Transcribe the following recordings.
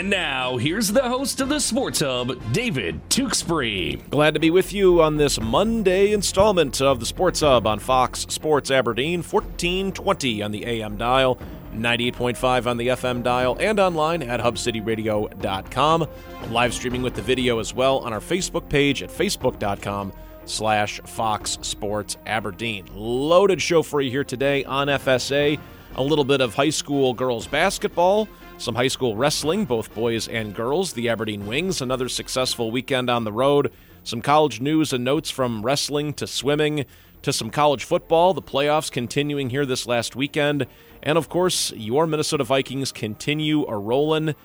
And now, here's the host of the Sports Hub, David Tewksbury. Glad to be with you on this Monday installment of the Sports Hub on Fox Sports Aberdeen, 1420 on the AM dial, 98.5 on the FM dial, and online at hubcityradio.com. Live streaming with the video as well on our Facebook page at facebook.com/Fox Sports Aberdeen. Loaded show for you here today on FSA. A little bit of high school girls basketball, some high school wrestling, both boys and girls, the Aberdeen Wings, another successful weekend on the road, some college news and notes from wrestling to swimming to some college football, the playoffs continuing here this last weekend, and of course, your Minnesota Vikings continue a-rolling.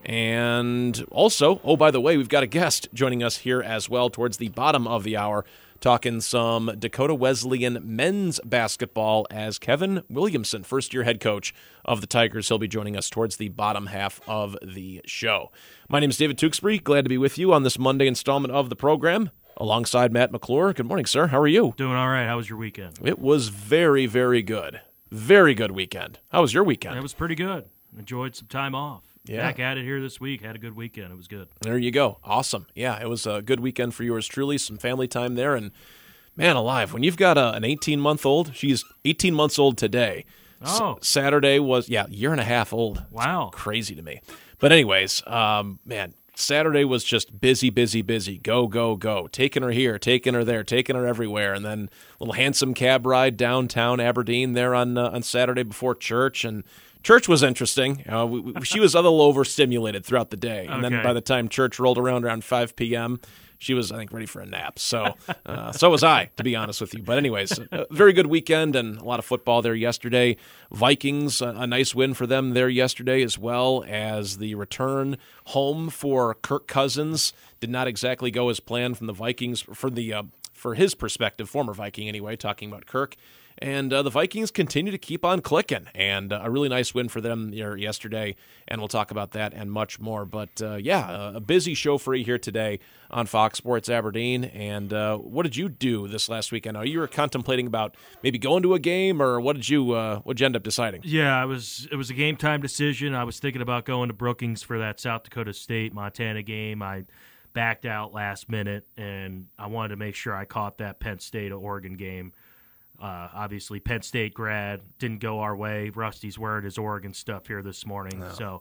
And also, oh, by the way, we've got a guest joining us here as well towards the bottom of the hour, talking some Dakota Wesleyan men's basketball as Kevin Williamson, first-year head coach of the Tigers. He'll be joining us towards the bottom half of the show. My name is David Tewksbury. Glad to be with you on this Monday installment of the program, alongside Matt McClure. Good morning, sir. How are you? Doing all right. How was your weekend? It was very, very good. Very good weekend. How was your weekend? It was pretty good. Enjoyed some time off. Yeah. Back at it here this week. Had a good weekend. It was good. There you go. Awesome. Yeah, it was a good weekend for yours truly. Some family time there. And, man alive, when you've got an 18-month-old, she's 18 months old today. Oh. Saturday was, a year and a half old. Wow. It's crazy to me. But anyways, man, Saturday was just busy, busy, busy. Go, go, go. Taking her here, taking her there, taking her everywhere. And then a little handsome cab ride downtown Aberdeen there on Saturday before church. And church was interesting. She was a little overstimulated throughout the day. And then by the time church rolled around 5 p.m., she was, I think, ready for a nap. So so was I, to be honest with you. But anyways, a very good weekend and a lot of football there yesterday. Vikings, a nice win for them there yesterday, as well as the return home for Kirk Cousins. Did not exactly go as planned from the Vikings, for his perspective, former Viking anyway, talking about Kirk. And the Vikings continue to keep on clicking, and a really nice win for them yesterday, and we'll talk about that and much more. But, a busy show for you here today on Fox Sports Aberdeen. And what did you do this last weekend? You were contemplating about maybe going to a game, or what'd you end up deciding? Yeah, it was a game-time decision. I was thinking about going to Brookings for that South Dakota State-Montana game. I backed out last minute, and I wanted to make sure I caught that Penn State-Oregon game. Obviously, Penn State grad, didn't go our way. Rusty's wearing his Oregon stuff here this morning. No. So,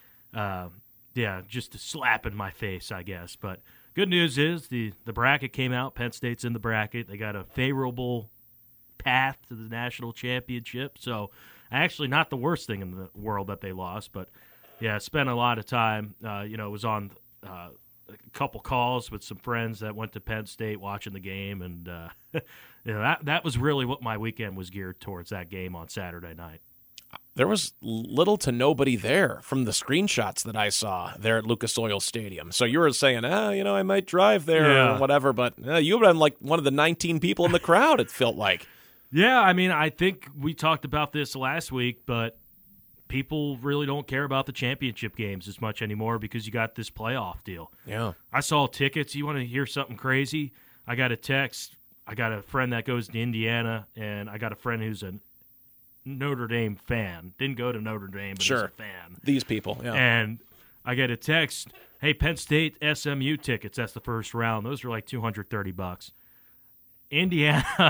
just a slap in my face, I guess. But good news is the bracket came out. Penn State's in the bracket. They got a favorable path to the national championship. So, actually not the worst thing in the world that they lost. But, spent a lot of time. Was on a couple calls with some friends that went to Penn State watching the game, and that was really what my weekend was geared towards, that game on Saturday night. There was little to nobody there from the screenshots that I saw there at Lucas Oil Stadium. So you were saying, I might drive there or whatever, but you would have been like one of the 19 people in the crowd, it felt like. Yeah, I mean, I think we talked about this last week, but people really don't care about the championship games as much anymore because you got this playoff deal. Yeah. I saw tickets. You want to hear something crazy? I got a text. I got a friend that goes to Indiana, and I got a friend who's a Notre Dame fan. Didn't go to Notre Dame, but sure. He's a fan. These people, yeah. And I get a text, hey, Penn State SMU tickets, that's the first round. Those are like $230. Indiana,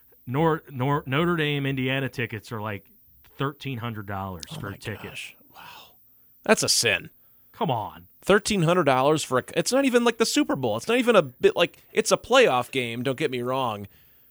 Notre Dame Indiana tickets are like $1,300 for a ticket. Gosh. Wow. That's a sin. Come on. $1,300 for it's not even like the Super Bowl. It's not even a bit like it's a playoff game, don't get me wrong.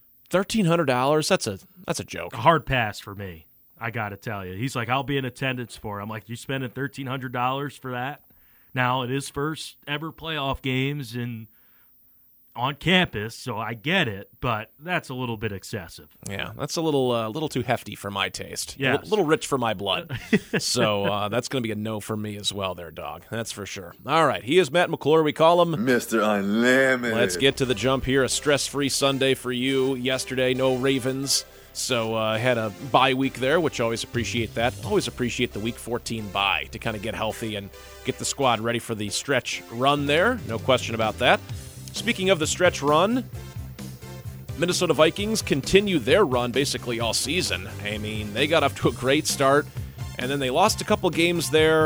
$1,300, that's a joke. A hard pass for me, I got to tell you. He's like, I'll be in attendance for it. I'm like, you spending $1,300 for that? Now, it is first ever playoff games and on campus, so I get it, but that's a little bit excessive. Yeah, that's a little too hefty for my taste. Yes. A little rich for my blood. So that's going to be a no for me as well there, dog. That's for sure. All right, he is Matt McClure. We call him Mr. Unlimited. Let's get to the jump here. A stress-free Sunday for you. Yesterday, no Ravens. So I had a bye week there, which I always appreciate that. Always appreciate the Week 14 bye to kind of get healthy and get the squad ready for the stretch run there. No question about that. Speaking of the stretch run, Minnesota Vikings continue their run basically all season. I mean, they got off to a great start, and then they lost a couple games there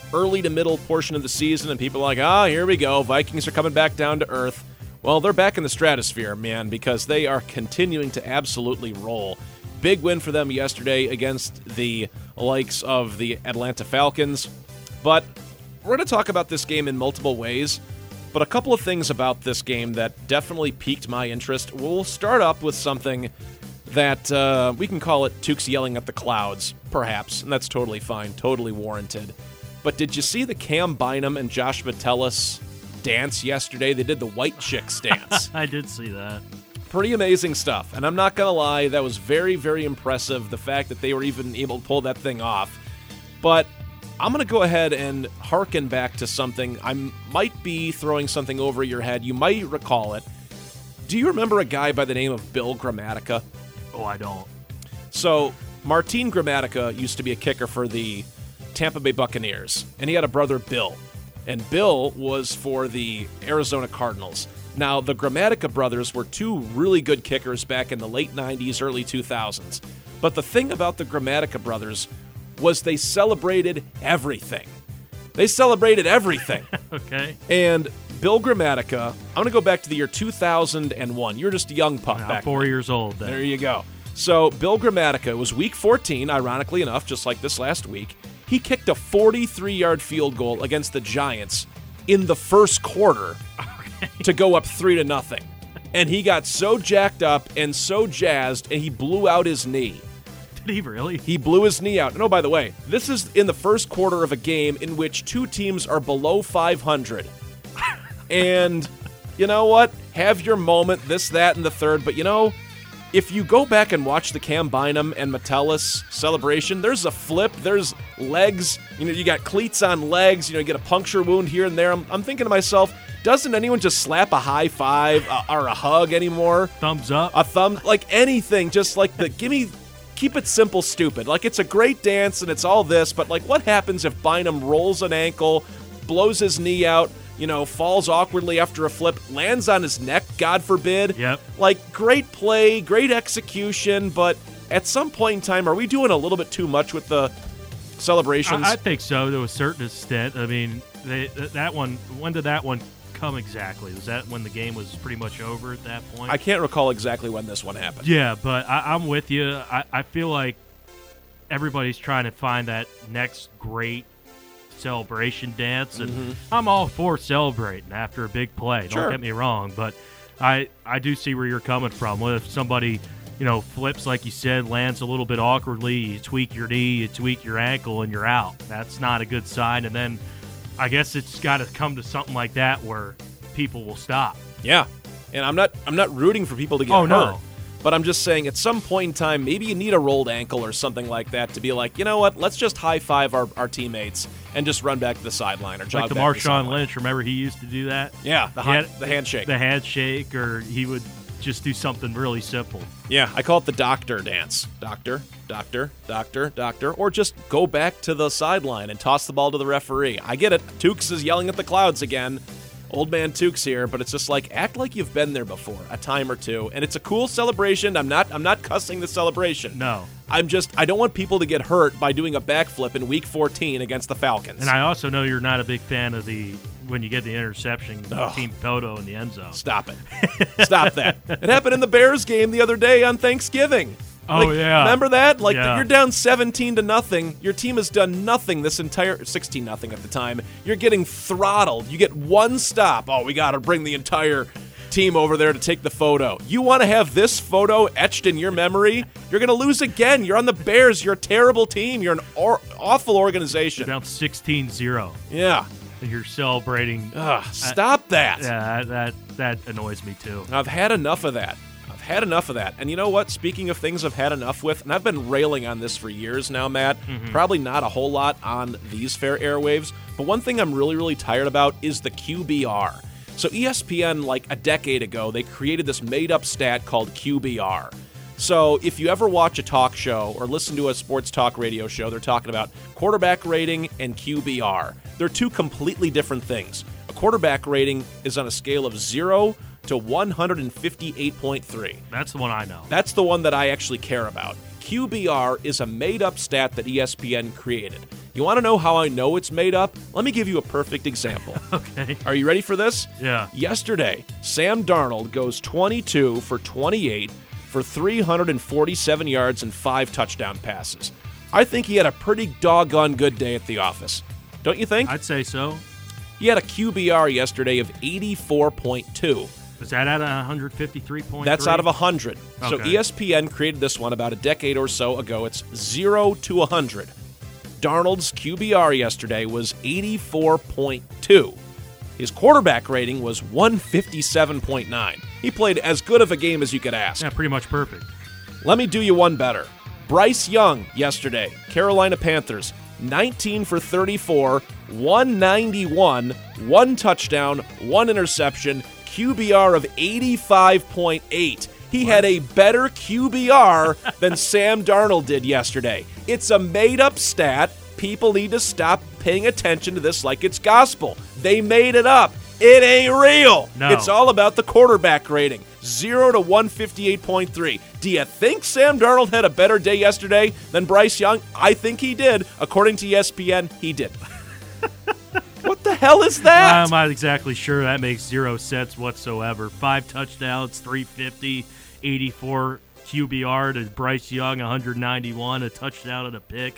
early to middle portion of the season, and people are like, here we go. Vikings are coming back down to earth. Well, they're back in the stratosphere, man, because they are continuing to absolutely roll. Big win for them yesterday against the likes of the Atlanta Falcons. But we're going to talk about this game in multiple ways. But a couple of things about this game that definitely piqued my interest. We'll start up with something that we can call it Tukes yelling at the clouds, perhaps, and that's totally fine, totally warranted. But did you see the Cam Bynum and Josh Metellus dance yesterday? They did the White Chicks dance. I did see that. Pretty amazing stuff, and I'm not going to lie, that was very, very impressive, the fact that they were even able to pull that thing off. But I'm going to go ahead and hearken back to something. I might be throwing something over your head. You might recall it. Do you remember a guy by the name of Bill Gramatica? Oh, I don't. So, Martin Gramatica used to be a kicker for the Tampa Bay Buccaneers, and he had a brother, Bill. And Bill was for the Arizona Cardinals. Now, the Gramatica brothers were two really good kickers back in the late 90s, early 2000s. But the thing about the Gramatica brothers was they celebrated everything. They celebrated everything. Okay. And Bill Gramatica, I'm going to go back to the year 2001. You're just a young pup back then. 4 years old then. There you go. So Bill Gramatica, it was week 14, ironically enough, just like this last week. He kicked a 43-yard field goal against the Giants in the first quarter to go up 3-0. And he got so jacked up and so jazzed, and he blew out his knee. Did he really? He blew his knee out. And oh, by the way, this is in the first quarter of a game in which two teams are below 500. And you know what? Have your moment, this, that, and the third. But you know, if you go back and watch the Cam Bynum and Metellus celebration, there's a flip, there's legs. You know, you got cleats on legs. You know, you get a puncture wound here and there. I'm thinking to myself, doesn't anyone just slap a high five or a hug anymore? Thumbs up. A thumb, like anything. Just like keep it simple, stupid. Like, it's a great dance and it's all this, but like, what happens if Bynum rolls an ankle, blows his knee out, you know, falls awkwardly after a flip, lands on his neck, God forbid? Yep. Like, great play, great execution, but at some point in time, are we doing a little bit too much with the celebrations? I think so, to a certain extent. I mean, that one, when did that one come exactly? Was that when the game was pretty much over at that point? I can't recall exactly when this one happened. Yeah, but I'm with you. I feel like everybody's trying to find that next great celebration dance, and I'm all for celebrating after a big play. Sure. Don't get me wrong, but I do see where you're coming from. What if somebody, you know, flips, like you said, lands a little bit awkwardly, you tweak your knee, you tweak your ankle, and you're out? That's not a good sign. And then I guess it's got to come to something like that where people will stop. Yeah, and I'm not rooting for people to get hurt. No. But I'm just saying, at some point in time, maybe you need a rolled ankle or something like that to be like, you know what, let's just high-five our teammates and just run back to the sideline or jog like the back to the Marshawn sideline. Lynch. Remember, he used to do that? Yeah, the handshake. The handshake, or he would just do something really simple. Yeah, I call it the doctor dance. Doctor, doctor, doctor, doctor. Or just go back to the sideline and toss the ball to the referee. I get it. Tukes is yelling at the clouds again. Old man Tukes here, but it's just like, act like you've been there before a time or two, and it's a cool celebration. I'm not cussing the celebration. No. I don't want people to get hurt by doing a backflip in week 14 against the Falcons. And I also know you're not a big fan of when you get the interception, team photo in the end zone. Stop it. Stop that. It happened in the Bears game the other day on Thanksgiving. Oh, yeah. Remember that? Like, Yeah. you're down 17-0. Your team has done nothing this entire 16-0 at the time. You're getting throttled. You get one stop. Oh, we got to bring the entire team over there to take the photo. You want to have this photo etched in your memory? You're going to lose again. You're on the Bears. You're a terrible team. You're an awful organization. You're down 16-0. Yeah. And you're celebrating. Stop that. Yeah, that annoys me too. I've had enough of that. And you know what? Speaking of things I've had enough with, and I've been railing on this for years now, Matt, probably not a whole lot on these fair airwaves, but one thing I'm really, really tired about is the QBR. So ESPN, like a decade ago, they created this made-up stat called QBR. So if you ever watch a talk show or listen to a sports talk radio show, they're talking about quarterback rating and QBR. They're two completely different things. A quarterback rating is on a scale of 0 to 158.3. That's the one I know. That's the one that I actually care about. QBR is a made-up stat that ESPN created. You want to know how I know it's made up? Let me give you a perfect example. Okay. Are you ready for this? Yeah. Yesterday, Sam Darnold goes 22 for 28 for 347 yards and 5 touchdown passes. I think he had a pretty doggone good day at the office. Don't you think? I'd say so. He had a QBR yesterday of 84.2. Was that at 153.3? That's out of 100. So Okay. ESPN created this one about a decade or so ago. It's 0 to 100. Darnold's QBR yesterday was 84.2. His quarterback rating was 157.9. He played as good of a game as you could ask. Yeah, pretty much perfect. Let me do you one better. Bryce Young yesterday, Carolina Panthers, 19 for 34, 191, 1 touchdown, 1 interception, QBR of 85.8. He had a better QBR than Sam Darnold did yesterday. It's a made-up stat. People need to stop paying attention to this like it's gospel. They made it up. It ain't real. No. It's all about the quarterback rating. 0 to 158.3. Do you think Sam Darnold had a better day yesterday than Bryce Young? I think he did. According to ESPN, he did. What the hell is that? I'm not exactly sure. That makes 0 sense whatsoever. 5 touchdowns, 350, 84 QBR to Bryce Young, 191, a touchdown and a pick,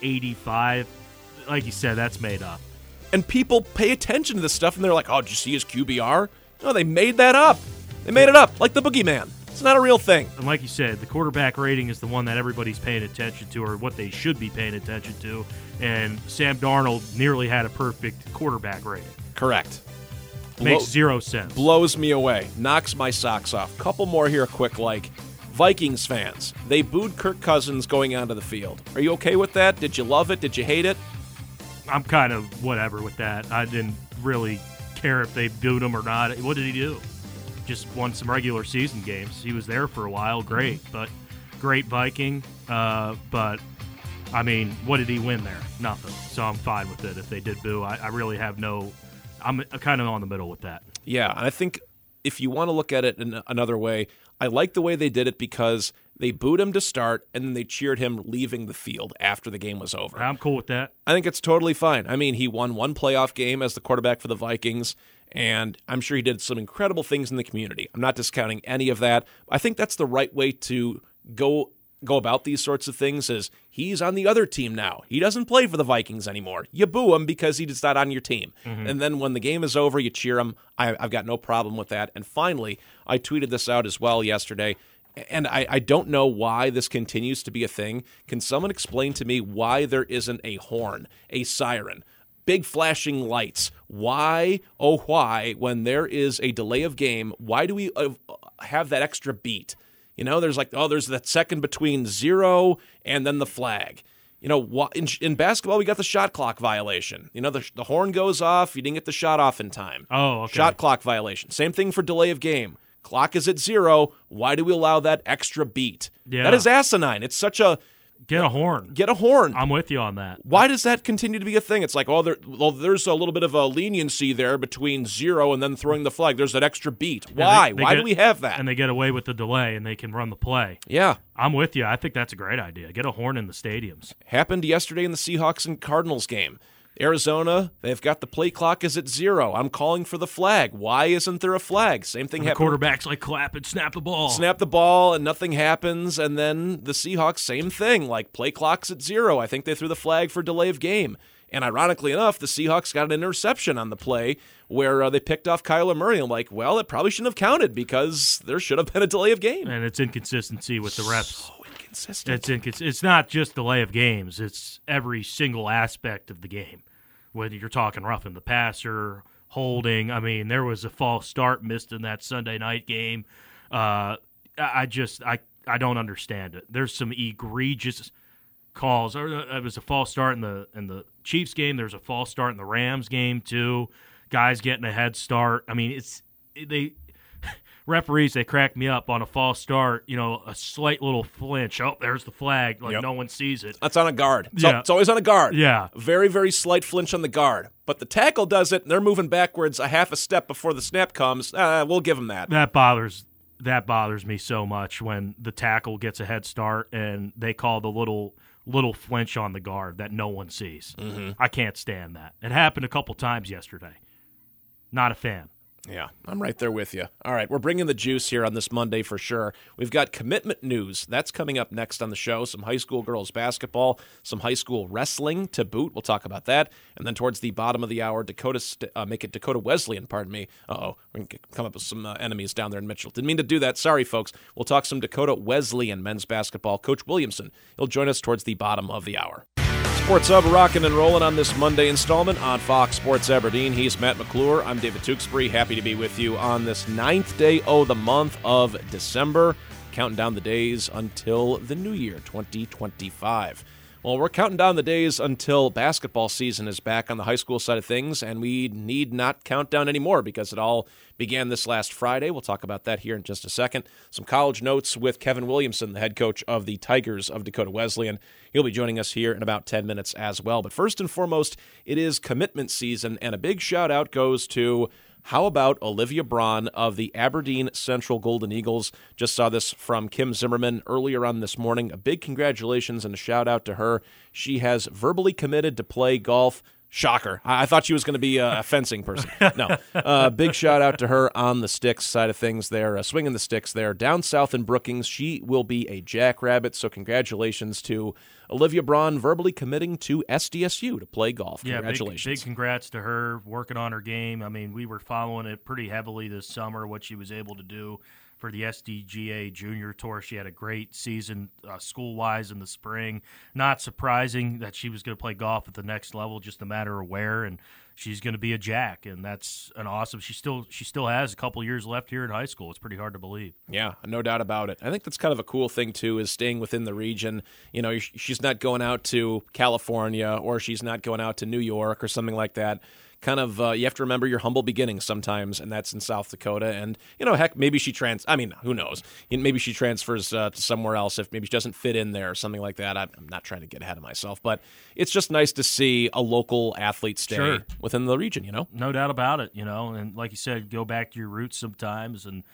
85. Like you said, that's made up. And people pay attention to this stuff, and they're like, oh, did you see his QBR? No, they made that up. They made it up, like the boogeyman. It's not a real thing. And like you said, the quarterback rating is the one that everybody's paying attention to, or what they should be paying attention to. And Sam Darnold nearly had a perfect quarterback rating. Correct. Makes 0 sense. Blows me away. Knocks my socks off. Couple more here quick, like Vikings fans. They booed Kirk Cousins going onto the field. Are you okay with that? Did you love it? Did you hate it? I'm kind of whatever with that. I didn't really care if they booed him or not. What did he do? Just won some regular season games. He was there for a while. Great. But great Viking. But, I mean, what did he win there? Nothing. So I'm fine with it if they did boo. I really have no – I'm kind of on the middle with that. Yeah, and I think if you want to look at it in another way, I like the way they did it because they booed him to start and then they cheered him leaving the field after the game was over. I'm cool with that. I think it's totally fine. I mean, he won one playoff game as the quarterback for the Vikings, and I'm sure he did some incredible things in the community. I'm not discounting any of that. I think that's the right way to go about these sorts of things is he's on the other team now. He doesn't play for the Vikings anymore. You boo him because he's not on your team. Mm-hmm. And then when the game is over, you cheer him. I've got no problem with that. And finally, I tweeted this out as well yesterday, and I don't know why this continues to be a thing. Can someone explain to me why there isn't a horn, a siren, big flashing lights? Why, oh why, when there is a delay of game, why do we have that extra beat? You know, there's there's that second between 0 and then the flag. You know, in basketball, we got the shot clock violation. You know, the horn goes off, you didn't get the shot off in time. Oh, okay. Shot clock violation. Same thing for delay of game. Clock is at 0. Why do we allow that extra beat? Yeah. That is asinine. It's such a... Get a horn. Get a horn. I'm with you on that. Why does that continue to be a thing? It's like, there's a little bit of a leniency there between 0 and then throwing the flag. There's that extra beat. Why? Why do we have that? And they get away with the delay and they can run the play. Yeah. I'm with you. I think that's a great idea. Get a horn in the stadiums. Happened yesterday in the Seahawks and Cardinals game. Arizona, they've got the play clock is at 0. I'm calling for the flag. Why isn't there a flag? Same thing happened. The quarterback's like, clap and snap the ball. Snap the ball and nothing happens. And then the Seahawks, same thing. Like play clock's at 0. I think they threw the flag for delay of game. And ironically enough, the Seahawks got an interception on the play where they picked off Kyler Murray. I'm like, well, it probably shouldn't have counted because there should have been a delay of game. And it's inconsistency with the refs. So inconsistent. It's not just delay of games. It's every single aspect of the game. Whether you're talking roughing the passer, holding. I mean, there was a false start missed in that Sunday night game. I don't understand it. There's some egregious calls. It was a false start in the Chiefs game. There's a false start in the Rams game too. Guys getting a head start. I mean, referees, they crack me up on a false start, a slight little flinch. Oh, there's the flag. No one sees it. That's on a guard. Yeah. It's always on a guard. Yeah. Very, very slight flinch on the guard. But the tackle does it, and they're moving backwards a half a step before the snap comes. We'll give them that. That bothers me so much when the tackle gets a head start and they call the little little flinch on the guard that no one sees. Mm-hmm. I can't stand that. It happened a couple times yesterday. Not a fan. Yeah, I'm right there with you. All right, we're bringing the juice here on this Monday for sure. We've got commitment news. That's coming up next on the show. Some high school girls basketball, some high school wrestling to boot. We'll talk about that. And then towards the bottom of the hour, Dakota Wesleyan, pardon me. Uh-oh, we're going to come up with some enemies down there in Mitchell. Didn't mean to do that. Sorry, folks. We'll talk some Dakota Wesleyan men's basketball. Coach Williamson, he'll join us towards the bottom of the hour. Sports Hub rocking and rolling on this Monday installment on Fox Sports Aberdeen. He's Matt McClure. I'm David Tewksbury. Happy to be with you on this 9th day of the month of December. Counting down the days until the new year, 2025. Well, we're counting down the days until basketball season is back on the high school side of things, and we need not count down anymore because it all began this last Friday. We'll talk about that here in just a second. Some college notes with Kevin Williamson, the head coach of the Tigers of Dakota Wesleyan. He'll be joining us here in about 10 minutes as well. But first and foremost, it is commitment season, and a big shout-out goes to how about Olivia Braun of the Aberdeen Central Golden Eagles? Just saw this from Kim Zimmerman earlier on this morning. A big congratulations and a shout-out to her. She has verbally committed to play golf. Shocker. I thought she was going to be a fencing person. No. Big shout-out to her on the sticks side of things there, swinging the sticks there. Down south in Brookings, she will be a jackrabbit, so congratulations to Olivia Braun verbally committing to SDSU to play golf. Congratulations. Yeah, big congrats to her working on her game. I mean, we were following it pretty heavily this summer, what she was able to do for the SDGA Junior Tour. She had a great season school-wise in the spring. Not surprising that she was going to play golf at the next level, just a matter of where, and she's going to be a jack, and that's an awesome. She still has a couple years left here in high school. It's pretty hard to believe. Yeah, no doubt about it. I think that's kind of a cool thing too, is staying within the region. You know, she's not going out to California or she's not going out to New York or something like that. Kind of, you have to remember your humble beginnings sometimes, and that's in South Dakota. And, you know, heck, maybe who knows? Maybe she transfers to somewhere else if maybe she doesn't fit in there or something like that. I'm not trying to get ahead of myself, but it's just nice to see a local athlete stay within the region, you know? No doubt about it, you know. And like you said, go back to your roots sometimes, and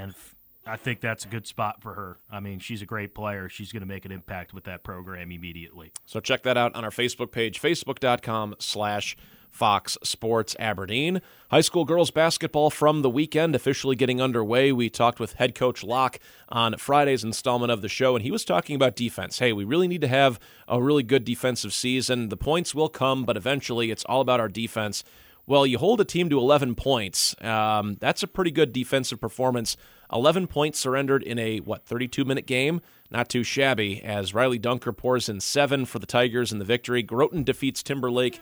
I think that's a good spot for her. I mean, she's a great player. She's going to make an impact with that program immediately. So check that out on our Facebook page, facebook.com/Fox Sports Aberdeen. High school girls basketball from the weekend officially getting underway. We talked with head coach Locke on Friday's installment of the show, and he was talking about defense. Hey, we really need to have a really good defensive season. The points will come, but eventually it's all about our defense. Well, you hold a team to 11 points. That's a pretty good defensive performance. 11 points surrendered in a, 32-minute game? Not too shabby, as Riley Dunker pours in 7 for the Tigers in the victory. Groton defeats Timberlake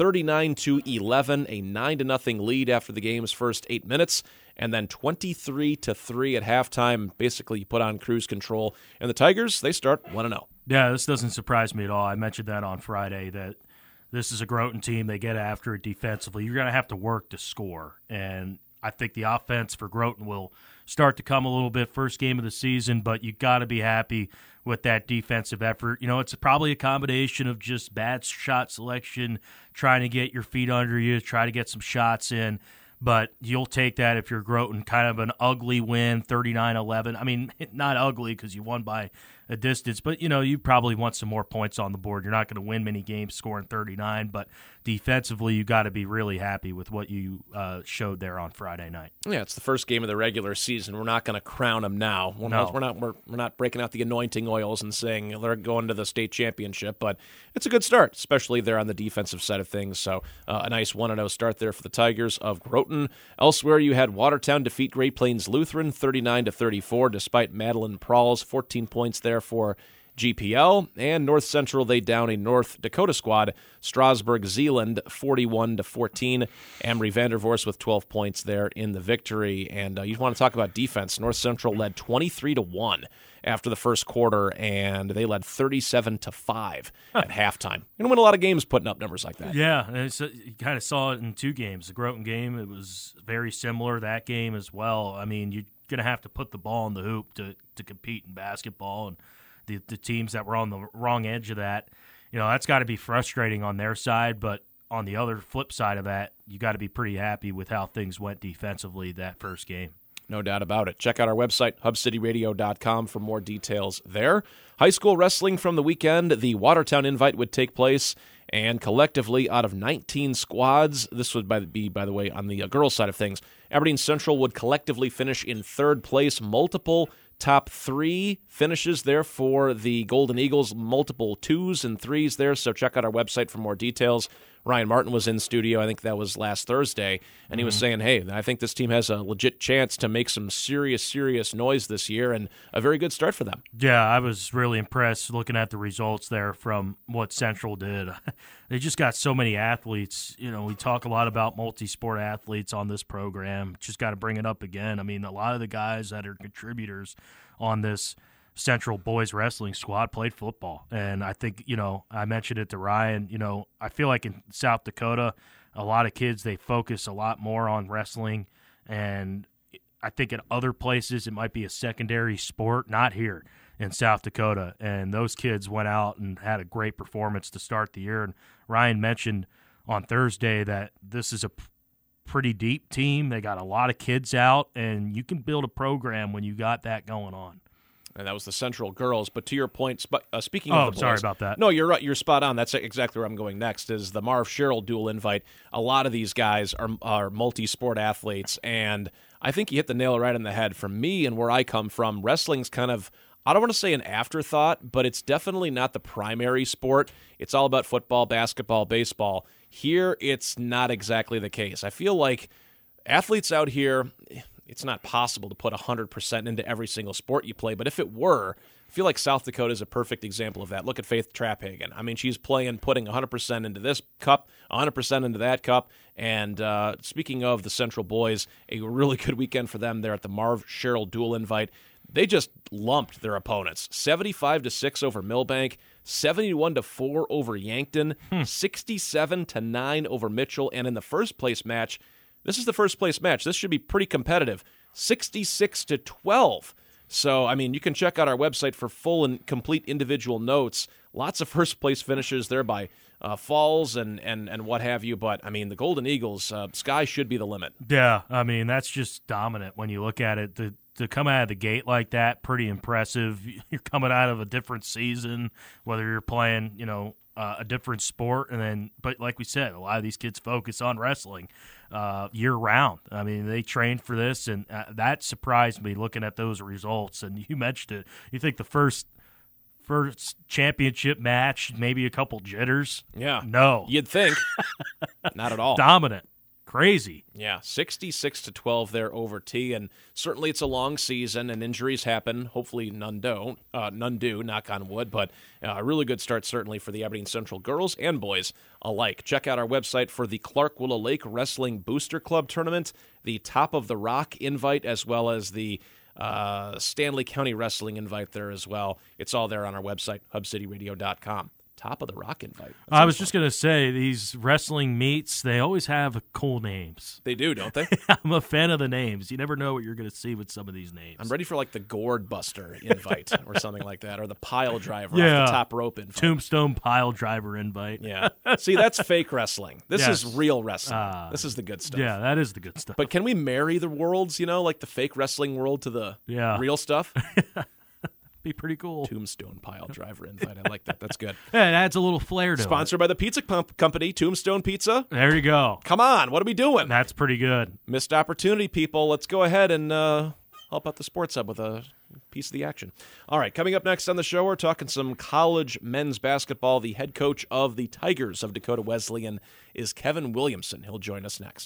39-11, a 9-0 lead after the game's first 8 minutes, and then 23-3 at halftime. Basically, you put on cruise control. And the Tigers, they start 1-0. Yeah, this doesn't surprise me at all. I mentioned that on Friday, that this is a Groton team. They get after it defensively. You're going to have to work to score. And I think the offense for Groton will start to come a little bit first game of the season, but you got to be happy with that defensive effort. You know, it's probably a combination of just bad shot selection, trying to get your feet under you, try to get some shots in. But you'll take that if you're Groton. Kind of an ugly win, 39-11. I mean, not ugly because you won by a distance, but, you know, you probably want some more points on the board. You're not going to win many games scoring 39, but defensively you got to be really happy with what you showed there on Friday night. Yeah, it's the first game of the regular season. We're not going to crown them now. We're not breaking out the anointing oils and saying they're going to the state championship, but it's a good start, especially there on the defensive side of things. So a nice 1-0 start there for the Tigers of Groton. Elsewhere, you had Watertown defeat Great Plains Lutheran 39-34, despite Madeline Prall's 14 points there for GPL, and North Central, they down a North Dakota squad, Strasburg Zeeland 41-14. Amory Vandervorst with 12 points there in the victory. And you want to talk about defense. North Central led 23-1 after the first quarter, and they led 37-5 at halftime. You're going to win a lot of games putting up numbers like that. Yeah, and you kind of saw it in two games. The Groton game, it was very similar. That game as well. I mean, you're going to have to put the ball in the hoop to compete in basketball, and the teams that were on the wrong edge of that, you know, that's got to be frustrating on their side. But on the other flip side of that, you got to be pretty happy with how things went defensively that first game. No doubt about it. Check out our website, hubcityradio.com, for more details there. High school wrestling from the weekend. The Watertown invite would take place, and collectively, out of 19 squads, this would be, by the way, on the girls' side of things, Aberdeen Central would collectively finish in third place. Multiple top 3 finishes there for the Golden Eagles, multiple 2s and 3s there, so check out our website for more details. Ryan Martin was in studio, I think that was last Thursday, and he was saying, hey, I think this team has a legit chance to make some serious noise this year, and a very good start for them. Yeah, I was really impressed looking at the results there from what Central did. They just got so many athletes. You know, we talk a lot about multi-sport athletes on this program. Just got to bring it up again. I mean, a lot of the guys that are contributors on this Central boys wrestling squad played football. And I think, I mentioned it to Ryan, I feel like in South Dakota, a lot of kids, they focus a lot more on wrestling. And I think in other places it might be a secondary sport, not here in South Dakota. And those kids went out and had a great performance to start the year. And Ryan mentioned on Thursday that this is a pretty deep team. They got a lot of kids out, and you can build a program when you got that going on. And that was the Central girls. But to your point, speaking of the boys, sorry about that. No, you're right. You're spot on. That's exactly where I'm going next, is the Marv Sherrill dual invite. A lot of these guys are multi-sport athletes, and I think you hit the nail right on the head. For me and where I come from, wrestling's kind of, I don't want to say an afterthought, but it's definitely not the primary sport. It's all about football, basketball, baseball. Here, it's not exactly the case. I feel like athletes out here, it's not possible to put 100% into every single sport you play, but if it were, I feel like South Dakota is a perfect example of that. Look at Faith Traphagen. I mean, she's putting 100% into this cup, 100% into that cup, and speaking of the Central boys, a really good weekend for them there at the Marv Sherrill dual invite. They just lumped their opponents, 75-6 over Millbank, 71-4 over Yankton, 67-9 over Mitchell, and in the first place match, this is the first place match. This should be pretty competitive. 66-12. So, I mean, you can check out our website for full and complete individual notes. Lots of first place finishes there by Falls and what have you. But, I mean, the Golden Eagles, sky should be the limit. Yeah, I mean, that's just dominant when you look at it. To come out of the gate like that, pretty impressive. You're coming out of a different season, whether you're playing, a different sport, but like we said, a lot of these kids focus on wrestling year round. I mean, they trained for this, and that surprised me looking at those results. And you mentioned it. You think the first championship match, maybe a couple jitters? Yeah. No. You'd think. Not at all. Dominant. Crazy. Yeah, 66-12 there over T, and certainly it's a long season and injuries happen. Hopefully none do, knock on wood, but a really good start certainly for the Aberdeen Central girls and boys alike. Check out our website for the Clark Willow Lake Wrestling Booster Club Tournament, the Top of the Rock invite, as well as the Stanley County Wrestling invite there as well. It's all there on our website, hubcityradio.com. Top of the Rock invite. I was just going to say, these wrestling meets, they always have cool names. They do, don't they? I'm a fan of the names. You never know what you're going to see with some of these names. I'm ready for like the Gourd Buster invite or something like that, or the Pile Driver off the top rope invite. Tombstone Pile Driver invite. Yeah. See, that's fake wrestling. This is real wrestling. This is the good stuff. Yeah, that is the good stuff. But can we marry the worlds, like the fake wrestling world to the real stuff? Be pretty cool. Tombstone Pile Driver invite. I like that. That's good. Yeah, it adds a little flair to it. Sponsored by the pizza company, Tombstone Pizza. There you go. Come on. What are we doing? That's pretty good. Missed opportunity, people. Let's go ahead and help out the Sports Hub with a piece of the action. All right, coming up next on the show, we're talking some college men's basketball. The head coach of the Tigers of Dakota Wesleyan is Kevin Williamson. He'll join us next.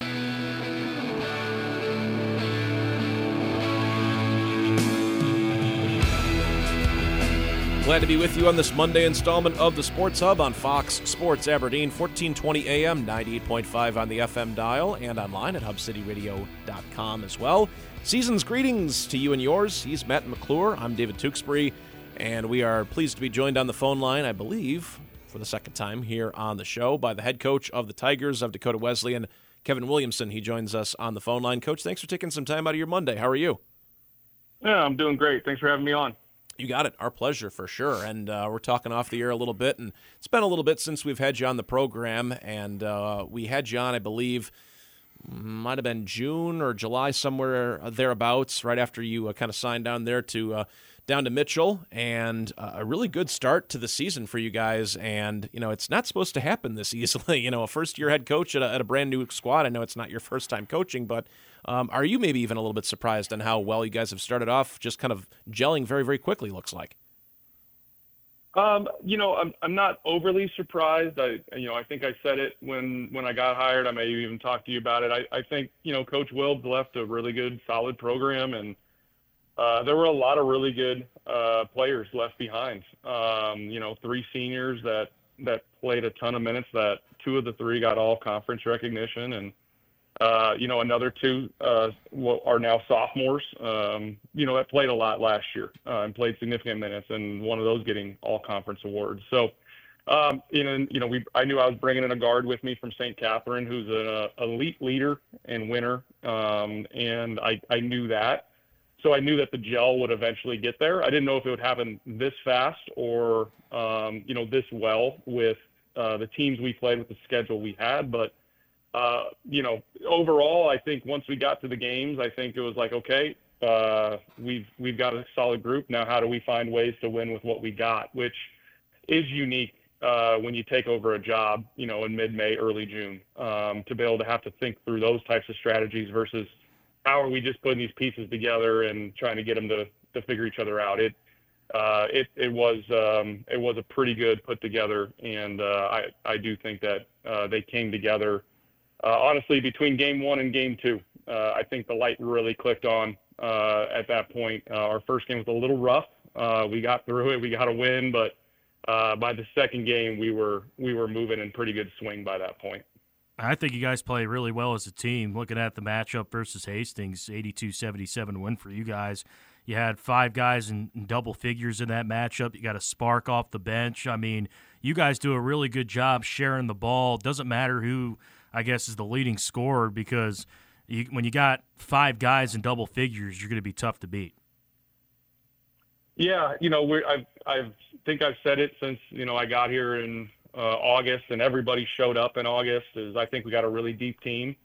Glad to be with you on this Monday installment of the Sports Hub on Fox Sports Aberdeen, 1420 AM, 98.5 on the FM dial, and online at hubcityradio.com as well. Season's greetings to you and yours. He's Matt McClure. I'm David Tewksbury, and we are pleased to be joined on the phone line, I believe, for the second time here on the show, by the head coach of the Tigers of Dakota Wesleyan, Kevin Williamson. He joins us on the phone line. Coach, thanks for taking some time out of your Monday. How are you? Yeah, I'm doing great. Thanks for having me on. You got it. Our pleasure, for sure. And we're talking off the air a little bit, and it's been a little bit since we've had you on the program, and we had you on, I believe, might have been June or July, somewhere thereabouts, right after you kind of signed down there to down to Mitchell, and a really good start to the season for you guys. And, it's not supposed to happen this easily. A first-year head coach at a brand-new squad. I know it's not your first time coaching, but are you maybe even a little bit surprised on how well you guys have started off, just kind of gelling very, very quickly, looks like? I'm not overly surprised. I think I said it when I got hired. I may even talk to you about it. I think, Coach Wilbs left a really good, solid program, and there were a lot of really good players left behind. 3 seniors that played a ton of minutes. That 2 of the 3 got all conference recognition, and another 2 are now sophomores. That played a lot last year and played significant minutes, and one of those getting all conference awards. So, I knew I was bringing in a guard with me from St. Catherine, who's an elite leader and winner, and I knew that. So I knew that the gel would eventually get there. I didn't know if it would happen this fast or, this well with the teams we played, with the schedule we had. But, overall, I think once we got to the games, I think it was like, okay, we've got a solid group. Now how do we find ways to win with what we got, which is unique when you take over a job, in mid-May, early June, to be able to have to think through those types of strategies versus how are we just putting these pieces together and trying to get them to figure each other out. It was a pretty good put together, and I do think that they came together. Honestly, between game 1 and game 2, I think the light really clicked on at that point. Our first game was a little rough. We got through it. We got a win, but by the second game, we were moving in pretty good swing by that point. I think you guys play really well as a team. Looking at the matchup versus Hastings, 82-77 win for you guys. You had 5 guys in double figures in that matchup. You got a spark off the bench. I mean, you guys do a really good job sharing the ball. Doesn't matter who, I guess, is the leading scorer, because when you got 5 guys in double figures, you're going to be tough to beat. Yeah, I think I've said it since I got here in August, and everybody showed up in August. Is I think we got a really deep team.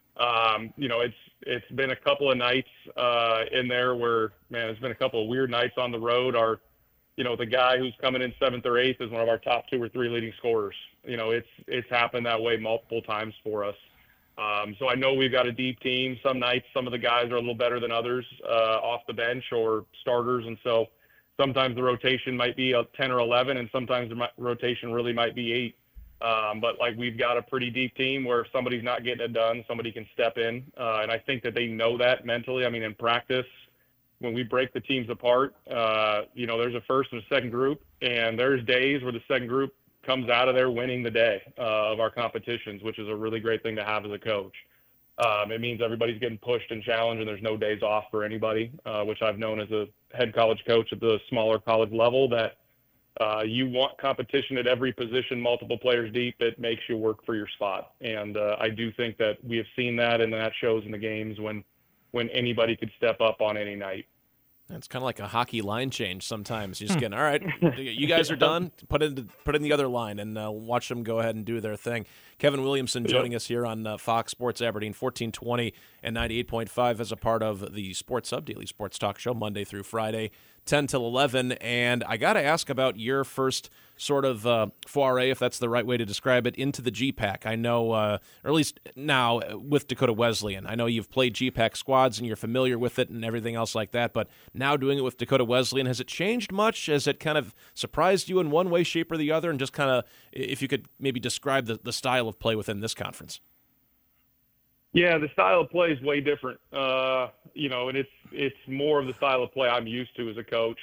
It's been a couple of nights in there where, man, it's been a couple of weird nights on the road. The guy who's coming in 7th or 8th is one of our top 2 or 3 leading scorers. It's happened that way multiple times for us. So I know we've got a deep team. Some nights, some of the guys are a little better than others off the bench or starters, and so sometimes the rotation might be 10 or 11, and sometimes the rotation really might be 8. But we've got a pretty deep team where if somebody's not getting it done, somebody can step in. And I think that they know that mentally. I mean, in practice, when we break the teams apart, there's a first and a second group, and there's days where the second group comes out of there winning the day of our competitions, which is a really great thing to have as a coach. It means everybody's getting pushed and challenged, and there's no days off for anybody, which I've known as a head college coach at the smaller college level, that you want competition at every position, multiple players deep. It makes you work for your spot. And I do think that we have seen that, and that shows in the games when anybody could step up on any night. It's kind of like a hockey line change sometimes. You just get, all right, you guys are done, put in the other line, and watch them go ahead and do their thing. Kevin Williamson joining us here on Fox Sports Aberdeen, 1420 and 98.5 as a part of the Sports Hub Daily Sports Talk Show, Monday through Friday, 10 till 11. And I got to ask about your first sort of foray, if that's the right way to describe it, into the GPAC. I know, or at least now with Dakota Wesleyan, I know you've played GPAC squads and you're familiar with it and everything else like that, but now doing it with Dakota Wesleyan, has it changed much? Has it kind of surprised you in one way, shape, or the other? And just kind of, if you could maybe describe the style of play within this conference. Yeah, the style of play is way different, and it's more of the style of play I'm used to as a coach.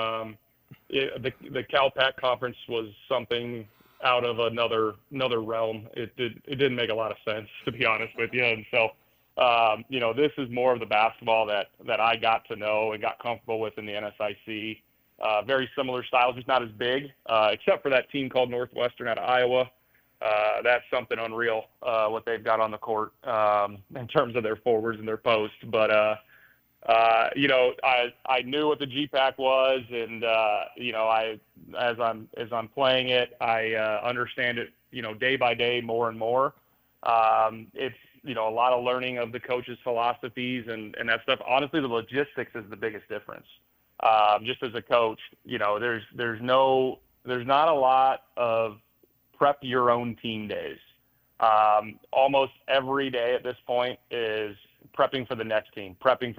The CalPAC conference was something out of another realm. It didn't make a lot of sense, to be honest with you. And so, this is more of the basketball that I got to know and got comfortable with in the NSIC. Very similar styles, just not as big, except for that team called Northwestern out of Iowa. That's something unreal, what they've got on the court in terms of their forwards and their posts. But, I knew what the GPAC was, and, as I'm playing it, I understand it, day by day more and more. a lot of learning of the coaches' philosophies and that stuff. Honestly, the logistics is the biggest difference. Just as a coach, there's not a lot of prep your own team days. Almost every day at this point is prepping for the next team,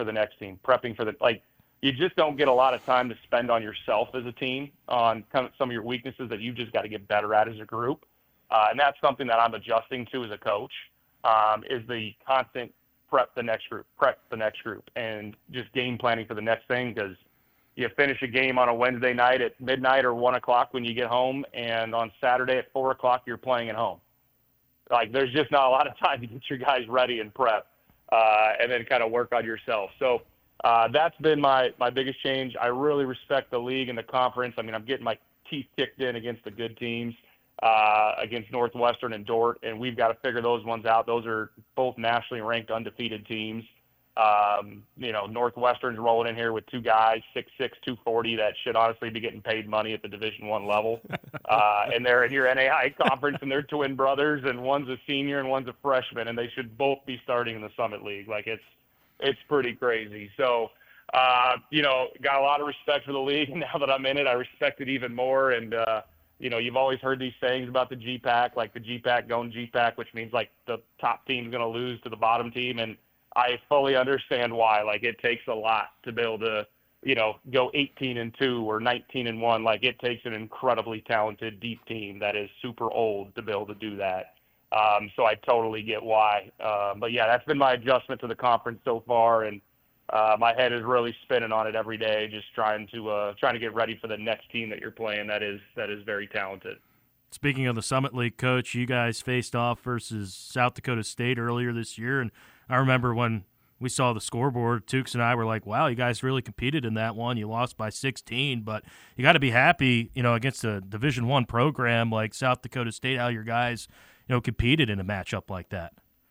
you just don't get a lot of time to spend on yourself as a team, on kind of some of your weaknesses that you've just got to get better at as a group. And that's something that I'm adjusting to as a coach, is the constant prep the next group, and just game planning for the next thing, because you finish a game on a Wednesday night at midnight or 1 o'clock when you get home, and on Saturday at 4 o'clock you're playing at home. Like, there's just not a lot of time to get your guys ready and prep, and then kind of work on yourself. So that's been my biggest change. I really respect the league and the conference. I mean, I'm getting my teeth kicked in against the good teams, against Northwestern and Dordt, and we've got to figure those ones out. Those are both nationally ranked undefeated teams. Northwestern's rolling in here with two guys, 6'6", 240, that should honestly be getting paid money at the Division I level. And they're in your NAI conference, and they're twin brothers, and one's a senior and one's a freshman, and they should both be starting in the Summit League. Like, it's pretty crazy. So, got a lot of respect for the league, and now that I'm in it, I respect it even more. And, you've always heard these sayings about the GPAC, like the GPAC going GPAC, which means like the top team's going to lose to the bottom team. And I fully understand why. Like, it takes a lot to be able to, go 18-2 or 19-1. Like, it takes an incredibly talented, deep team that is super old to be able to do that. So I totally get why. But yeah, that's been my adjustment to the conference so far, and my head is really spinning on it every day, just trying to get ready for the next team that you're playing that is very talented. Speaking of the Summit League, Coach, you guys faced off versus South Dakota State earlier this year, and I remember when we saw the scoreboard, Tukes and I were like, wow, you guys really competed in that one. You lost by 16, but you got to be happy, against a Division I program like South Dakota State, how your guys, competed in a matchup like that.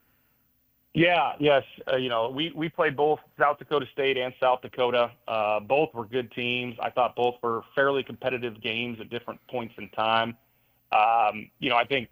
Yeah, yes. We played both South Dakota State and South Dakota. Both were good teams. I thought both were fairly competitive games at different points in time. I think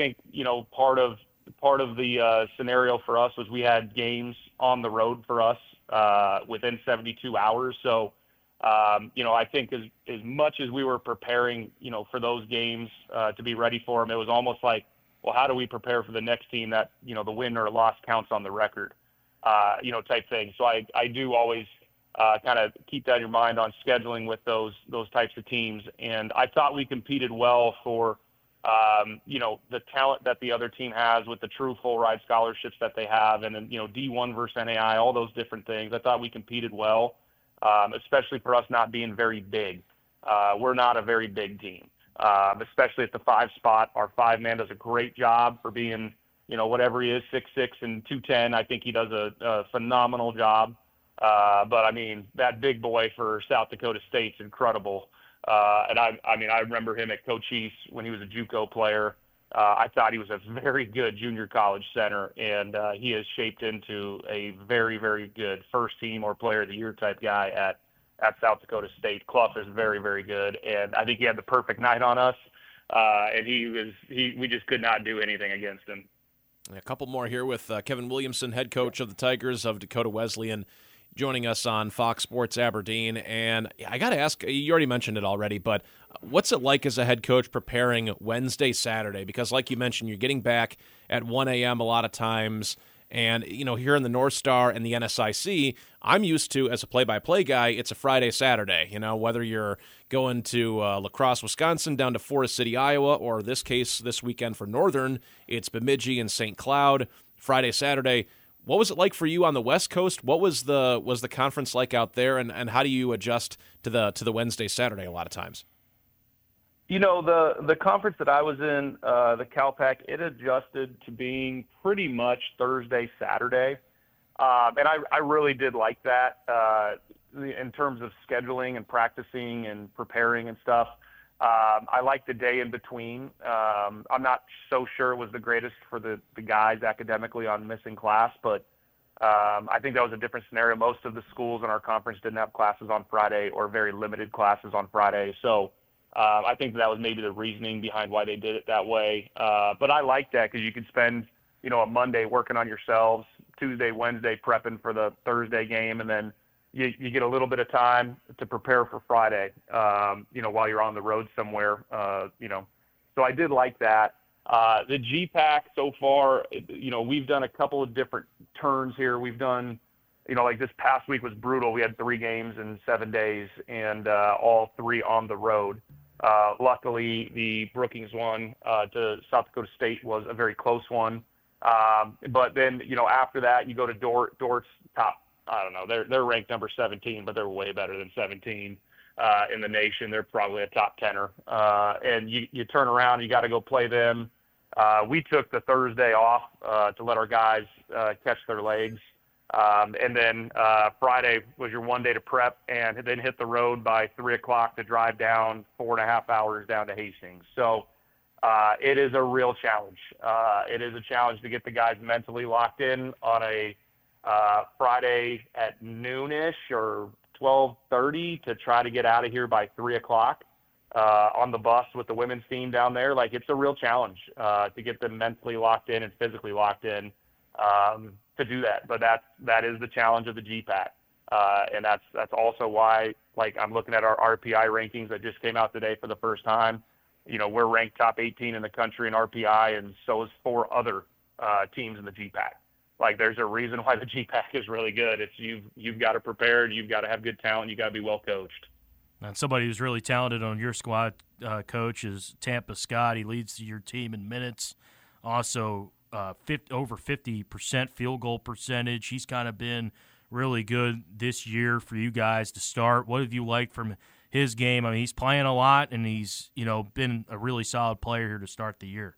part of the scenario for us was we had games on the road for us within 72 hours. So, I think as much as we were preparing, for those games to be ready for them, it was almost like, well, how do we prepare for the next team that, the win or loss counts on the record, type thing. So I do always kind of keep that in your mind on scheduling with those types of teams. And I thought we competed well for, the talent that the other team has with the true full ride scholarships that they have. And then, D1 versus NAI, all those different things. I thought we competed well, especially for us not being very big. We're not a very big team. Especially at the 5 spot. Our 5-man does a great job for being, whatever he is, 6'6" and 210. I think he does a phenomenal job. But I mean, that big boy for South Dakota State's incredible. And I remember him at Cochise when he was a JUCO player. I thought he was a very good junior college center, and he has shaped into a very, very good first team or player of the year type guy at South Dakota State. Clough is very, very good, and I think he had the perfect night on us, and we just could not do anything against him. A couple more here with Kevin Williamson, head coach of the Tigers of Dakota Wesleyan, joining us on Fox Sports Aberdeen. And I got to ask, you already mentioned it already, but what's it like as a head coach preparing Wednesday, Saturday? Because like you mentioned, you're getting back at 1 a.m. a lot of times. And, here in the North Star and the NSIC, I'm used to, as a play-by-play guy, it's a Friday, Saturday. Whether you're going to La Crosse, Wisconsin, down to Forest City, Iowa, or this case, this weekend for Northern, it's Bemidji and St. Cloud, Friday, Saturday. What was it like for you on the West Coast? What was the conference like out there, and how do you adjust to the Wednesday, Saturday a lot of times? The conference that I was in, the CalPAC, it adjusted to being pretty much Thursday, Saturday. And I really did like that in terms of scheduling and practicing and preparing and stuff. I like the day in between. I'm not so sure it was the greatest for the guys academically on missing class, but I think that was a different scenario. Most of the schools in our conference didn't have classes on Friday or very limited classes on Friday. So I think that was maybe the reasoning behind why they did it that way. But I like that because you could spend, a Monday working on yourselves, Tuesday, Wednesday prepping for the Thursday game, and then you get a little bit of time to prepare for Friday, while you're on the road somewhere, So I did like that. The GPAC so far, we've done a couple of different turns here. We've done, like this past week was brutal. We had 3 games in 7 days, and all 3 on the road. Luckily, the Brookings one to South Dakota State was a very close one. But then, after that, you go to Dort's top. I don't know. They're ranked number 17, but they're way better than 17 in the nation. They're probably a top 10er. And you turn around, you got to go play them. We took the Thursday off to let our guys catch their legs. And then Friday was your one day to prep, and then hit the road by 3 o'clock to drive down 4.5 hours down to Hastings. So it is a real challenge. It is a challenge to get the guys mentally locked in on a Friday at noonish or 12:30 to try to get out of here by 3 o'clock on the bus with the women's team down there. Like, it's a real challenge to get them mentally locked in and physically locked in to do that. But that is the challenge of the GPAC. And that's also why, like, I'm looking at our RPI rankings that just came out today for the first time. We're ranked top 18 in the country in RPI, and so is 4 other teams in the GPAC. Like, there's a reason why the GPAC is really good. It's you've got to prepare, you've got to have good talent, you got to be well coached. And somebody who's really talented on your squad, coach, is Tampa Scott. He leads your team in minutes. Also, over 50% field goal percentage. He's kind of been really good this year for you guys to start. What have you liked from his game? I mean, he's playing a lot, and he's been a really solid player here to start the year.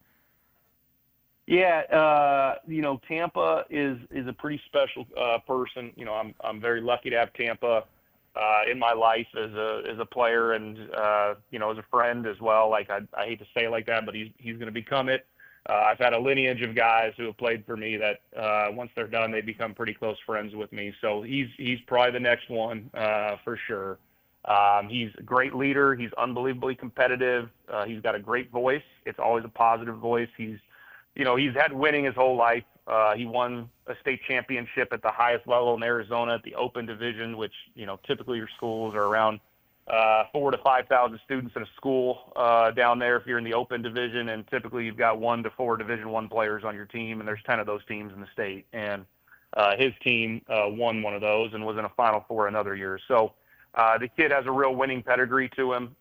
Yeah, Tampa is a pretty special person. I'm very lucky to have Tampa in my life as a player and as a friend as well. Like, I hate to say it like that, but he's going to become it. I've had a lineage of guys who have played for me that once they're done, they become pretty close friends with me. So he's probably the next one for sure. He's a great leader. He's unbelievably competitive. He's got a great voice. It's always a positive voice. He's had winning his whole life. He won a state championship at the highest level in Arizona at the Open Division, which, typically your schools are around 4,000 to 5,000 students in a school down there if you're in the Open Division, and typically you've got 1 to 4 Division I players on your team, and there's 10 of those teams in the state. And his team won one of those and was in a Final Four another year. So the kid has a real winning pedigree to him.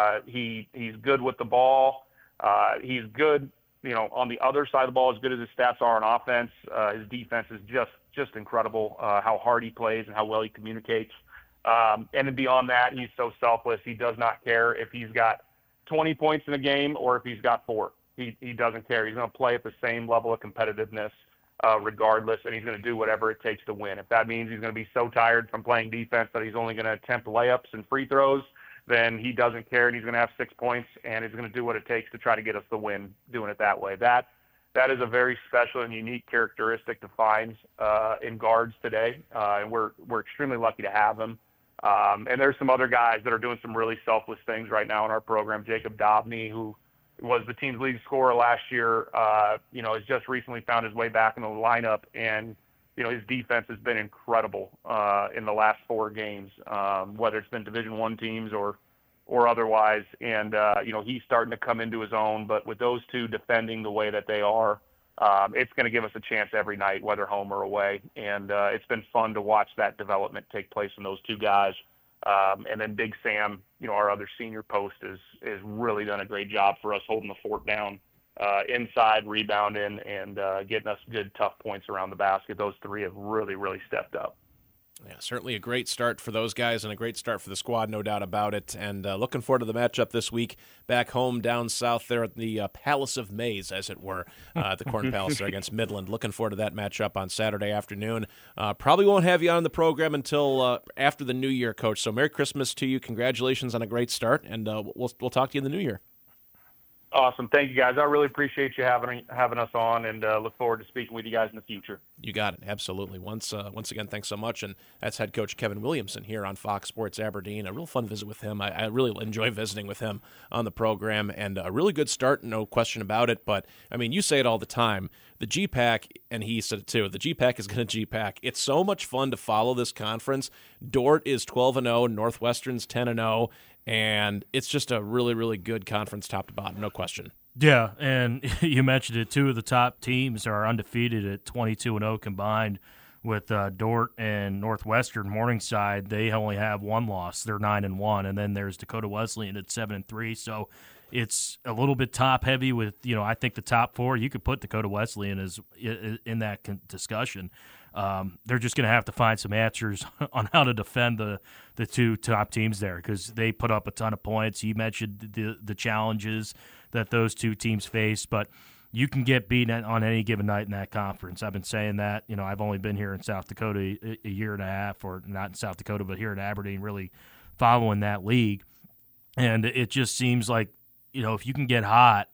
He's good with the ball. He's good, on the other side of the ball, as good as his stats are on offense. His defense is just incredible, how hard he plays and how well he communicates. And then beyond that, he's so selfless. He does not care if he's got 20 points in a game or if he's got 4. He doesn't care. He's going to play at the same level of competitiveness regardless, and he's going to do whatever it takes to win. If that means he's going to be so tired from playing defense that he's only going to attempt layups and free throws, then he doesn't care, and he's going to have 6 points, and he's going to do what it takes to try to get us the win doing it that way. That is a very special and unique characteristic to find in guards today, and we're extremely lucky to have him. And there's some other guys that are doing some really selfless things right now in our program. Jacob Dobney, who was the team's leading scorer last year, has just recently found his way back in the lineup, and his defense has been incredible in the last 4 games, whether it's been Division I teams or otherwise. And he's starting to come into his own. But with those two defending the way that they are, it's going to give us a chance every night, whether home or away. And it's been fun to watch that development take place in those two guys. And then Big Sam, our other senior post, is really done a great job for us holding the fort down inside, rebounding, and getting us good, tough points around the basket. Those 3 have really, really stepped up. Yeah, certainly a great start for those guys and a great start for the squad, no doubt about it. And looking forward to the matchup this week back home down south there at the Palace of Maize, as it were, the Corn Palace there against Midland. Looking forward to that matchup on Saturday afternoon. Probably won't have you on the program until after the New Year, Coach. So Merry Christmas to you. Congratulations on a great start, and we'll talk to you in the New Year. Awesome. Thank you, guys. I really appreciate you having us on, and look forward to speaking with you guys in the future. You got it. Absolutely. Once again, thanks so much. And that's head coach Kevin Williamson here on Fox Sports Aberdeen. A real fun visit with him. I really enjoy visiting with him on the program, and a really good start, no question about it. But, I mean, you say it all the time. The GPAC, and he said it too, the GPAC is going to GPAC. It's so much fun to follow this conference. Dordt is 12-0, Northwestern's 10-0. And it's just a really, really good conference top to bottom, no question. Yeah, and you mentioned it, two of the top teams are undefeated at 22-0 combined with Dordt and Northwestern. Morningside, they only have one loss. They're 9-1, and then there's Dakota Wesleyan at 7-3. So it's a little bit top-heavy with, I think the top four. You could put Dakota Wesleyan as in that discussion. They're just going to have to find some answers on how to defend the two top teams there because they put up a ton of points. You mentioned the challenges that those two teams face, but you can get beat on any given night in that conference. I've been saying that. I've only been here in South Dakota a year and a half, or not in South Dakota, but here in Aberdeen, really following that league. And it just seems like, if you can get hot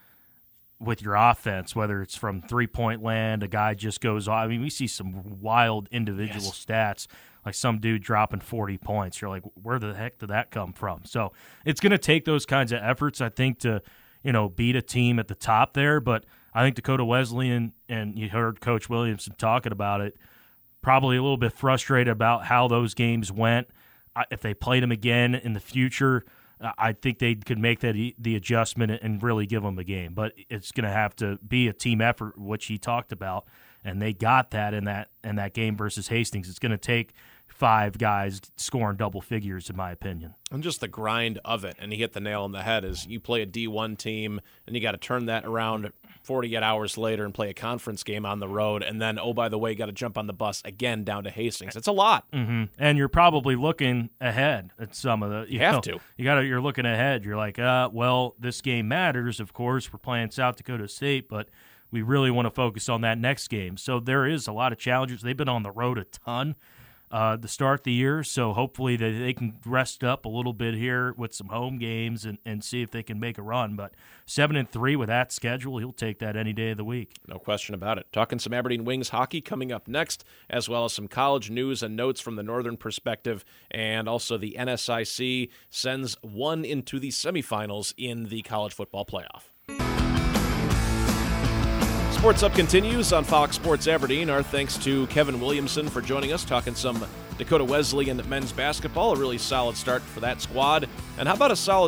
with your offense, whether it's from three-point land, a guy just goes off. I mean, we see some wild individual stats, like some dude dropping 40 points. You're like, where the heck did that come from? So it's going to take those kinds of efforts, I think, to, beat a team at the top there. But I think Dakota Wesleyan, and you heard Coach Williamson talking about it, probably a little bit frustrated about how those games went. If they played them again in the future, I think they could make the adjustment and really give them a game. But it's going to have to be a team effort, which he talked about, and they got that in that game versus Hastings. It's going to take 5 guys scoring double figures, in my opinion. And just the grind of it, and he hit the nail on the head, is you play a D1 team, and you got to turn that around 48 hours later and play a conference game on the road, and then, oh, by the way, got to jump on the bus again down to Hastings. It's a lot. Mm-hmm. And you're probably looking ahead at some of the... You're looking ahead. You're like, well, this game matters, of course. We're playing South Dakota State, but we really want to focus on that next game. So there is a lot of challenges. They've been on the road a ton to start the year, so hopefully they can rest up a little bit here with some home games and see if they can make a run. But 7-3 with that schedule, he'll take that any day of the week. No question about it. Talking some Aberdeen Wings hockey coming up next, as well as some college news and notes from the northern perspective, and also the NSIC sends one into the semifinals in the college football playoff. Sports Up continues on Fox Sports Aberdeen. Our thanks to Kevin Williamson for joining us, talking some Dakota Wesleyan men's basketball. A really solid start for that squad. And how about a solid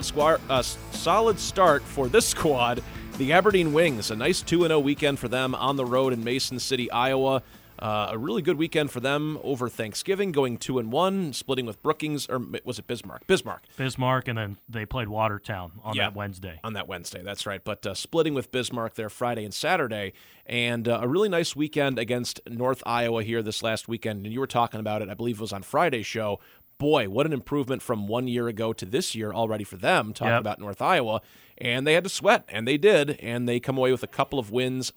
start for this squad, the Aberdeen Wings? A nice 2-0 weekend for them on the road in Mason City, Iowa. A really good weekend for them over Thanksgiving, going 2-1, splitting with Brookings, or was it Bismarck? Bismarck, and then they played Watertown on that Wednesday. On that Wednesday, that's right. But splitting with Bismarck there Friday and Saturday, and a really nice weekend against North Iowa here this last weekend. And you were talking about it, I believe it was on Friday's show. Boy, what an improvement from 1 year ago to this year already for them, talking about North Iowa. And they had to sweat, and they did, and they come away with a couple of wins,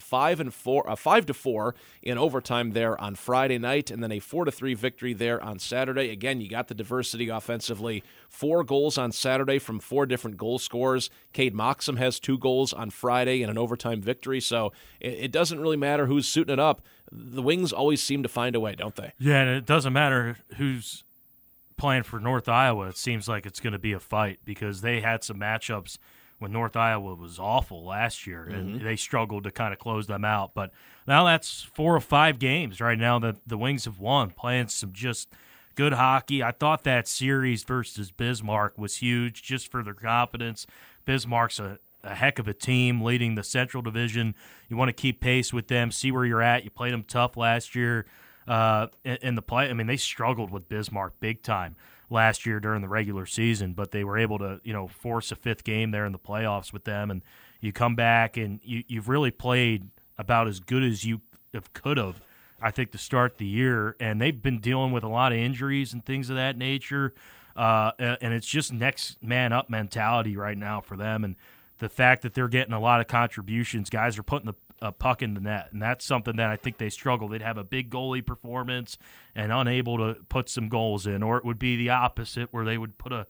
5-4 in overtime there on Friday night, and then a 4-3 victory there on Saturday. Again, you got the diversity offensively. 4 goals on Saturday from 4 different goal scorers. Cade Moxham has 2 goals on Friday in an overtime victory, so it doesn't really matter who's suiting it up. The Wings always seem to find a way, don't they? Yeah, and it doesn't matter who's playing for North Iowa. It seems like it's going to be a fight because they had some matchups when North Iowa was awful last year, and they struggled to kind of close them out. But now that's 4 or 5 games right now that the Wings have won, playing some just good hockey. I thought that series versus Bismarck was huge just for their confidence. Bismarck's a heck of a team leading the Central Division. You want to keep pace with them, see where you're at. You played them tough last year in the play. I mean, they struggled with Bismarck big time last year during the regular season, but they were able to, force a 5th game there in the playoffs with them. And you come back and you've really played about as good as you could have, I think, to start the year. And they've been dealing with a lot of injuries and things of that nature. And it's just next man up mentality right now for them. And the fact that they're getting a lot of contributions, guys are putting a puck in the net, and that's something that I think they struggle. They'd have a big goalie performance and unable to put some goals in, or it would be the opposite where they would put a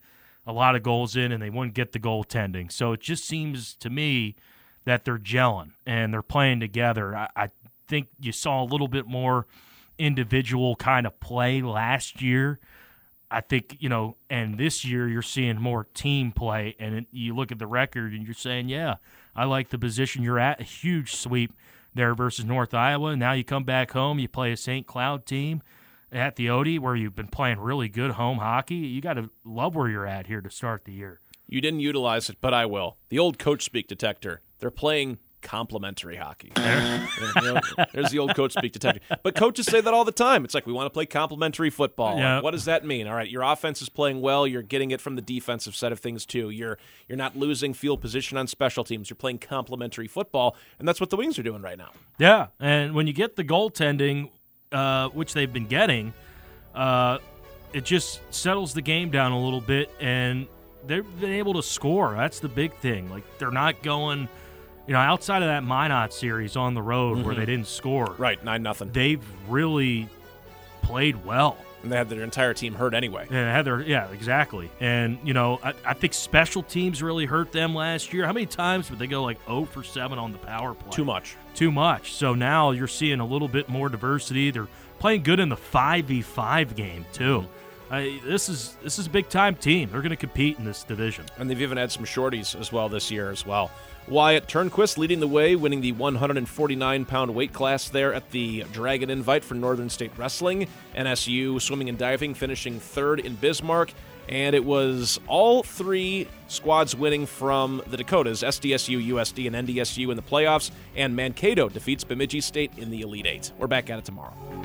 a lot of goals in, and they wouldn't get the goaltending. So it just seems to me that they're gelling and they're playing together. I think you saw a little bit more individual kind of play last year. I think, and this year you're seeing more team play, and you look at the record and you're saying, yeah, I like the position you're at. A huge sweep there versus North Iowa. Now you come back home, you play a St. Cloud team at the Odie where you've been playing really good home hockey. You got to love where you're at here to start the year. You didn't utilize it, but I will. The old coach speak detector. They're playing complementary hockey. There's the old coach speak detector. But coaches say that all the time. It's like, we want to play complementary football. Yeah. What does that mean? All right, your offense is playing well. You're getting it from the defensive side of things too. You're not losing field position on special teams. You're playing complementary football, and that's what the Wings are doing right now. Yeah, and when you get the goaltending, which they've been getting, it just settles the game down a little bit, and they've been able to score. That's the big thing. Like, they're not going, outside of that Minot series on the road where they didn't score. Right, 9-0. They've really played well. And they had their entire team hurt anyway. Yeah, exactly. And, I think special teams really hurt them last year. How many times would they go like 0 for 7 on the power play? Too much. So now you're seeing a little bit more diversity. They're playing good in the 5v5 game, too. This is a big-time team. They're going to compete in this division. And they've even had some shorties as well this year as well. Wyatt Turnquist leading the way, winning the 149-pound weight class there at the Dragon Invite for Northern State Wrestling. NSU swimming and diving finishing third in Bismarck. And it was all three squads winning from the Dakotas, SDSU, USD, and NDSU in the playoffs. And Mankato defeats Bemidji State in the Elite Eight. We're back at it tomorrow.